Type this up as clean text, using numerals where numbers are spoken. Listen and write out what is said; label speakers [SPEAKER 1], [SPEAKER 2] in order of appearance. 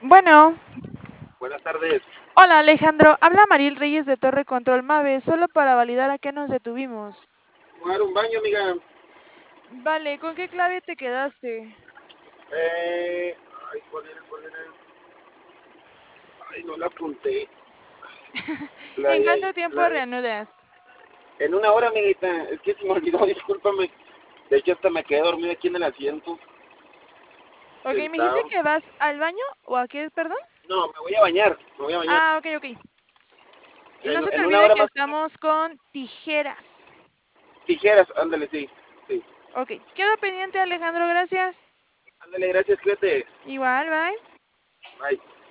[SPEAKER 1] Bueno,
[SPEAKER 2] Buenas tardes.
[SPEAKER 1] hola Alejandro, habla Mariel Reyes de Torre Control Mave, solo para validar a qué nos detuvimos.
[SPEAKER 2] Voy a dar un baño, amiga.
[SPEAKER 1] Vale, ¿con qué clave te quedaste?
[SPEAKER 2] Eh, ay, ¿cuál era? Ay, no la apunté.
[SPEAKER 1] ¿En
[SPEAKER 2] Ya,
[SPEAKER 1] cuánto tiempo reanudas?
[SPEAKER 2] En una hora, amiguita. Es que se me olvidó, discúlpame. De hecho, hasta me quedé dormido aquí en el asiento,
[SPEAKER 1] Ok, ¿me dijiste
[SPEAKER 2] sentado.
[SPEAKER 1] que vas al baño o a qué, perdón?
[SPEAKER 2] No, me voy a bañar, me voy a bañar.
[SPEAKER 1] Ah, ok, ok. Y no se te
[SPEAKER 2] En una
[SPEAKER 1] olvide
[SPEAKER 2] hora
[SPEAKER 1] que
[SPEAKER 2] más o menos.
[SPEAKER 1] estamos con tijeras.
[SPEAKER 2] Tijeras, ándale, sí. Sí.
[SPEAKER 1] Ok, quedo pendiente Alejandro, gracias.
[SPEAKER 2] Ándale, gracias, cuídate.
[SPEAKER 1] Igual, bye.
[SPEAKER 2] Bye.